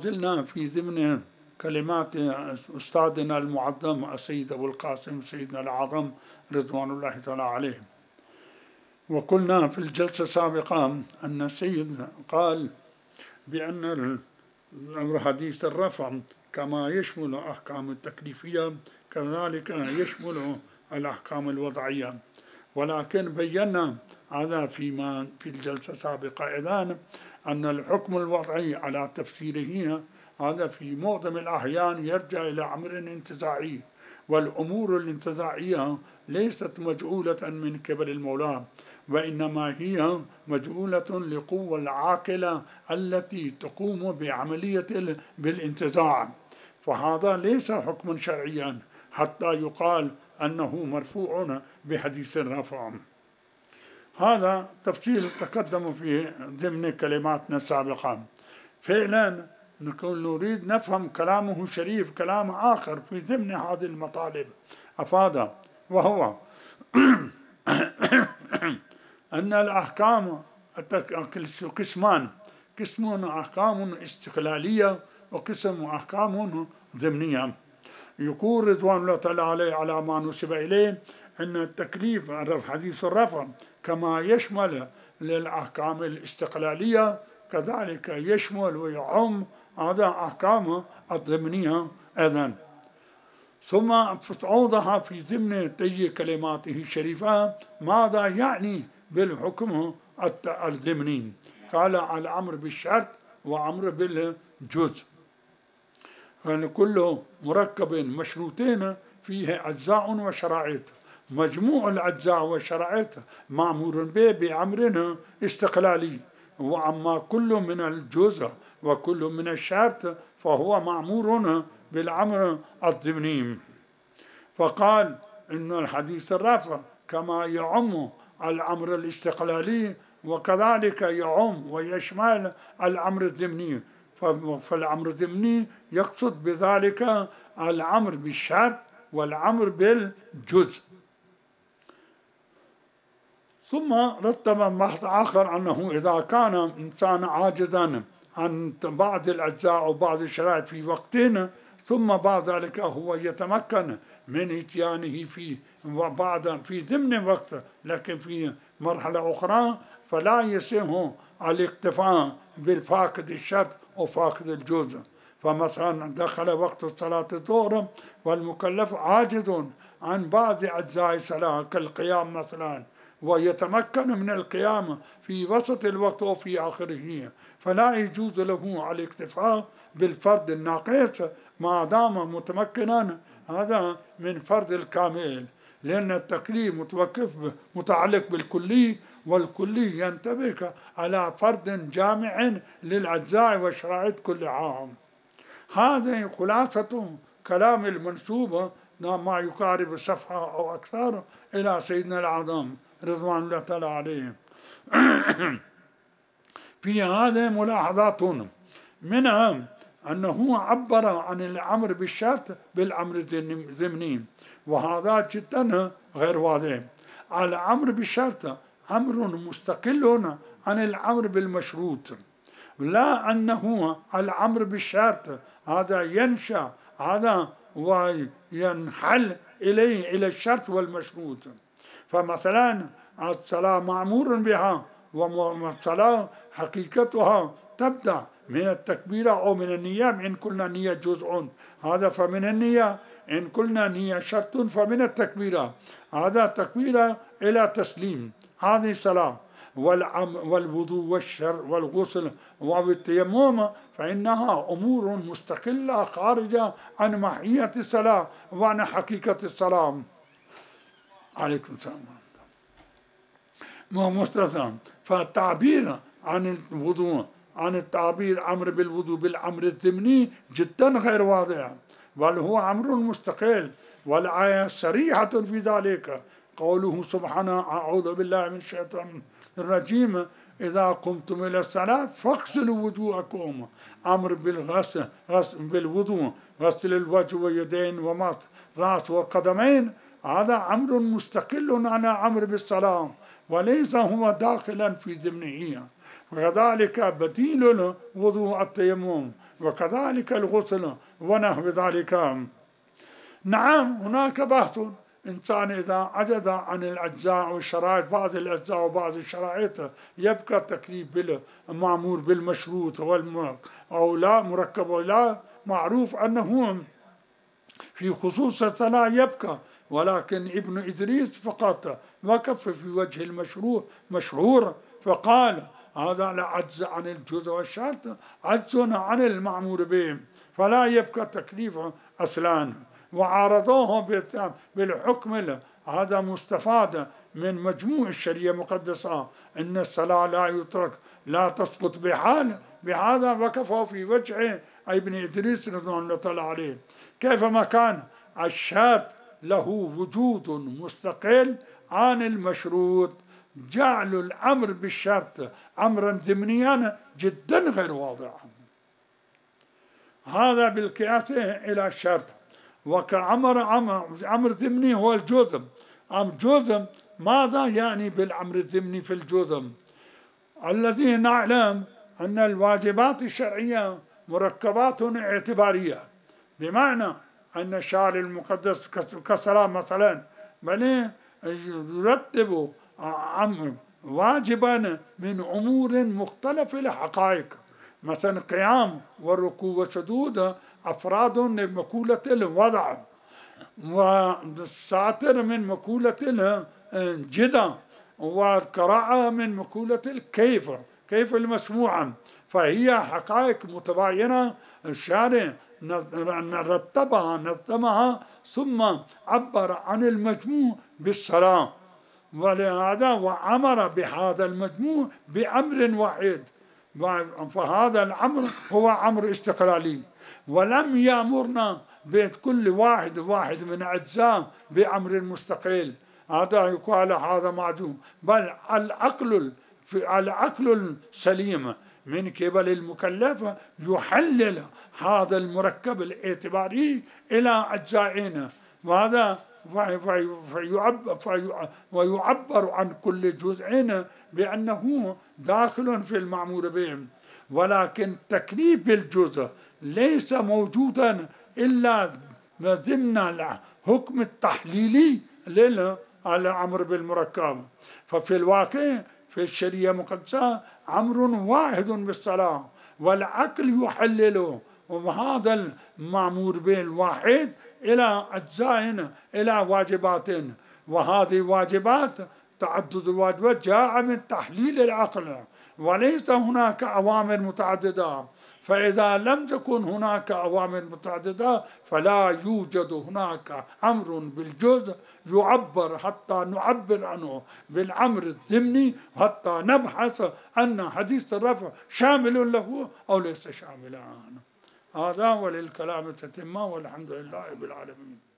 زلنا في ضمن كلمات أستاذنا المعظم السيد أبو القاسم سيدنا الأعظم رضوان الله تعالى عليه. وقلنا في الجلسة السابقة أن السيد قال بأن حديث الرفع كما يشمل أحكام التكليفية كذلك يشمل الأحكام الوضعية، ولكن بينا هذا في الجلسة السابقة أيضا أن الحكم الوضعي على تفسيره هذا في معظم الأحيان يرجع إلى أمر انتزاعي، والأمور الانتزاعية ليست مجعولة من قبل المولى، وإنما هي مجعولة لقوة العاقلة التي تقوم بعملية بالانتزاع، فهذا ليس حكما شرعيا حتى يقال أنه مرفوع بحديث الرفع. هذا تفصيل تقدم في ضمن كلماتنا السابقة. فعلا نريد نفهم كلامه الشريف كلام آخر في ضمن هذه المطالب أفاد، وهو أن الأحكام قسمان، قسم أحكام استقلالية وقسم أحكام ضمنية. يقول رضوان الله تعالى عليه على ما نسب إليه أن التكليف حديث الرفع كما يشمل للأحكام الاستقلالية كذلك يشمل ويعم هذا أحكام الضمنية أيضا. ثم أوضح في ضمن تي كلماته الشريفة ماذا يعني بالحكم الضمني. قال الأمر بالشرط وأمر بالجزء، يعني كل مركب مشروطين فيه أجزاء وشرائط، مجموع الأجزاء والشرائط مأمور به بأمر استقلالي، وأما كل من الجزء وكل من الشرط فهو مأمور بالأمر الضمني. فقال إن الحديث الرفع كما يعم الأمر الاستقلالي وكذلك يعم ويشمل الأمر الضمني، فالأمر الضمني يقصد بذلك الأمر بالشرط والأمر بالجزء. ثم رتب بحث آخر أنه إذا كان إنسان عاجزا عن بعض الأجزاء أو بعض الشرائط في وقتين ثم بعد ذلك هو يتمكن من إتيانه في ضمن وقت لكن في مرحلة أخرى، فلا يسمه الاكتفاء بالفاقد الشرط أو فاقد الجزء. فمثلا دخل وقت الصلاة الظهر والمكلف عاجز عن بعض أجزاء الصلاة كالقيام مثلا، ويتمكن من القيام في وسط الوقت أو في آخره، فلا يجوز له الاكتفاء بالفرد الناقص ما دام متمكنا هذا من فرد الكامل، لأن التكليف متعلق بالكلي، والكلي ينطبق على فرد جامع للأجزاء والشرائط كل عام. هذه خلاصة كلام المنسوب ما يقارب صفحة أو أكثر إلى سيدنا الأعظم رضوان الله تعالى عليه. في هذه ملاحظات، منها أنه عبر عن الأمر بالشرط بالأمر الضمني، وهذا جدا غير واضح. الأمر بالشرط أمر مستقل عن الأمر بالمشروط، لا أنه الأمر بالشرط هذا ينشأ هذا وينحل إلى الشرط والمشروط. فمثلا الصلاة مأمور بها، والصلاة حقيقتها تبدأ من التكبيرة أو من النية إن قلنا نية جزء، هذا فمن النية، إن قلنا نية شرط فمن التكبيرة، هذا تكبيرة إلى تسليم، هذه الصلاة. والوضوء والغسل والتيمم فإنها أمور مستقلة خارجة عن ماهية الصلاة وعن حقيقة الصلاة. عليكم السلام. مستثنى. فالتعبير عن الوضوء، عن التعبير أمر بالوضوء بالأمر الضمني جدا غير واضح، بل هو أمر مستقل، والآية صريحة في ذلك. قوله سبحانه أعوذ بالله من الشيطان الرجيم إذا قمتم إلى الصلاة فاغسلوا وجوهكم، أمر بالغسل بالوضوء، غسل الوجه واليدين ومس رأس والقدمين، هذا أمر مستقل عن أمر بالصلاة وليس هو داخلا في ضمنه. وكذلك بديل الوضوء التيمم، وكذلك الغسل ونحو ذلك. نعم هناك بحث، إنسان إذا عجز عن الأجزاء والشرائط، بعض الأجزاء وبعض الشرائط، يبقى التكليف بالمأمور بالمشروط أو لا مركب ولا معروف أنه في خصوص الصلاة يبقى، ولكن ابن إدريس فقط وقف في وجه المشروع مشهور فقال هذا لا عجز عن الجزء والشرط، عجز عن المأمور به، فلا يبقى تكليف أصلا. وعارضوه بالحكم هذا مستفاد من مجموع الشريعة المقدسة، إن الصلاة لا يترك لا تسقط بحال. بهذا وقفوا في وجه ابن إدريس رضوان الله تعالى عليه. كيفما كان الشرط له وجود مستقل عن المشروط، جعل الأمر بالشرط أمرا ضمنيا جدا غير واضح، هذا بالقياس إلى الشرط. أمر ضمني هو الجزم. جزم ماذا يعني بالأمر الضمني في الجزم؟ الذي نعلم أن الواجبات الشرعية مركبات اعتبارية، بمعنى أن الشارع المقدس كالصلاة مثلا بل يرتب واجبا من أمور مختلف الحقائق، مثلا قيام والركوع والسجود أفراد من مقولة الوضع، والساتر من مقولة الجدة، والقراءة من مقولة الكيف، كيف المسموعة، فهي حقائق متباينة. الشارع رتبها نظمها ثم عبر عن المجموع بالصلاة، ولهذا وأمر بهذا المجموع بأمر واحد، فهذا الأمر هو أمر استقلالي، ولم يأمرنا بكل واحد من أجزاء بأمر مستقل، هذا يقال هذا معدوم، بل العقل السليم من قبل المكلف يحلل هذا المركب الاعتباري إلى أجزائنا، وهذا ويعبر عن كل جزء بأنه داخل في المأمور به. ولكن تكليف بالجزء ليس موجودا إلا ضمن الحكم التحليلي للأمر بالمركب. ففي الواقع في الشريعة المقدسة أمر واحد بالصلاة، والعقل يحلله، وهذا المأمور به الواحد إلى أجزاء إلى واجبات، وهذه واجبات تعدد الواجبات جاء من تحليل العقل، وليس هناك أوامر متعددة. فإذا لم تكن هناك أوامر متعددة فلا يوجد هناك أمر بالجزء يعبر حتى نعبر عنه بالأمر الضمني، حتى نبحث أن حديث الرفع شامل له أو ليس شاملا. هذا وللكلام تتمة، والحمد لله رب العالمين.